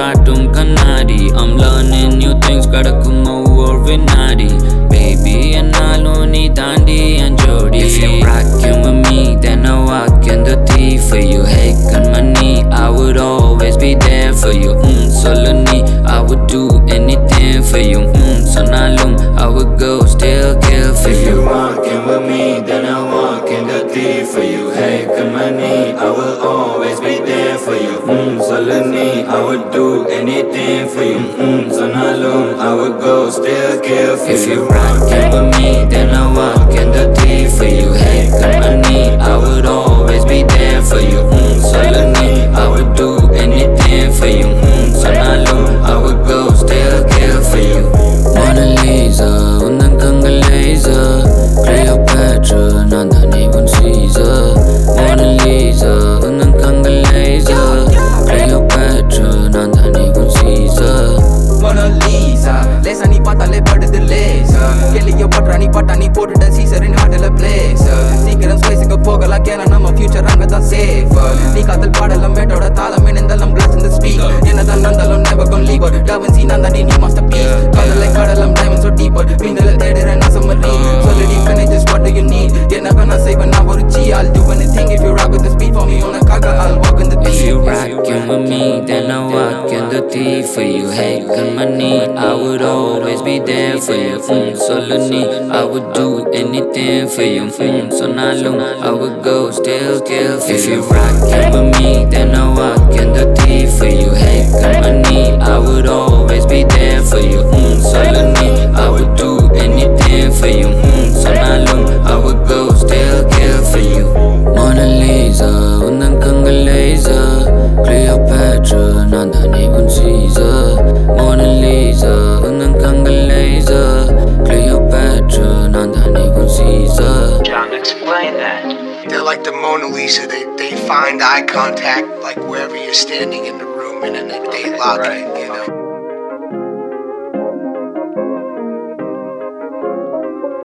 காட்டும் கண்ணாடி. I'm learning new things, கடக்கும் ஒவ்வொரு வினாடி. Baby என்னாலும் நீ தாண்டி என் ஜோடி. If you rockin' with me, then I walk in the thief for you. Hey Kanmani, I would always be there for you. சொல்லு நீ, I would do anything for you. சொன்னாலும் I would go still kill for you. If you rockin' with me, then I walk in the thief for you. Hey Kanmani, I will always be there for you. சொல்லு நீ, I would do anything for you. சொன்னாலும் I would go still kill for you. If you rockin' with me, then I walk in the thief for you. Hey Kanmani, I would always be there for you. சொல்லு நீ, I would do anything for you. சொன்னாலும் I would go still kill for you. Mona Lisa, உந்தன் கண்கள் laser. Cleopatra, நான் தானே உன் Caesar. Mona Lisa, உந்தன் கண்கள் laser. Cleopatra, நான் தானே உன் Caesar. Mona Lisa, லேசா நீ பார்த்தாலே படுது லேசர். எலிய பட்றா நீ பட்டா நீ போட்டுட்ட சீசரின் ஹார்ட்ல பிளேசர். சீக்கிரம் ஸ்பேஸுக்கு போகலாம் கேன நம்ம ஃபியூச்சர் அங்கதான் சேஃபர். நீ காதல் பாடலாம் மேட்டோட தாளம் இணைந்தாலும் கிளாஸ் இந்த ஸ்பீக்கர். என்னதான் நடந்தாலும் never gon' leave her. Da Vinci நான் தாண்டி நீ மாஸ்டர் பீஸ். காதலை கடலாம் diamonds so deeper. வீந்தல தேடுற நான் சம்மரி. சொல்லு நீ finish what do you need? என்ன வேணா செய்வேன் நான் ஒரு G. I'll do anything if you rock with the speed for me. உனக்காக I'll walk in the deep. If you rockin' with me, then I walk in the thief for you. Hey Kanmani, I would always be there for you. சொல்லு நீ, I would do anything for you. சொன்னாலும் I would go still kill for you. If you rockin' with me, then I walk in the thief for you. Hey Kanmani, I would always be there for you. சொல்லு நீ, I would do anything for you. சொன்னாலும் I would go still kill for you. Mona Lisa, உந்தன் கண்கள் laser. Cleopatra, நான் தானே உன் Caesar. Mona Lisa, உந்தன் கண்கள் laser. Cleopatra, நான் தானே உன் Caesar. John, explain that. They're like the Mona Lisa. They find eye contact like wherever you're standing in the room, and then they lock it.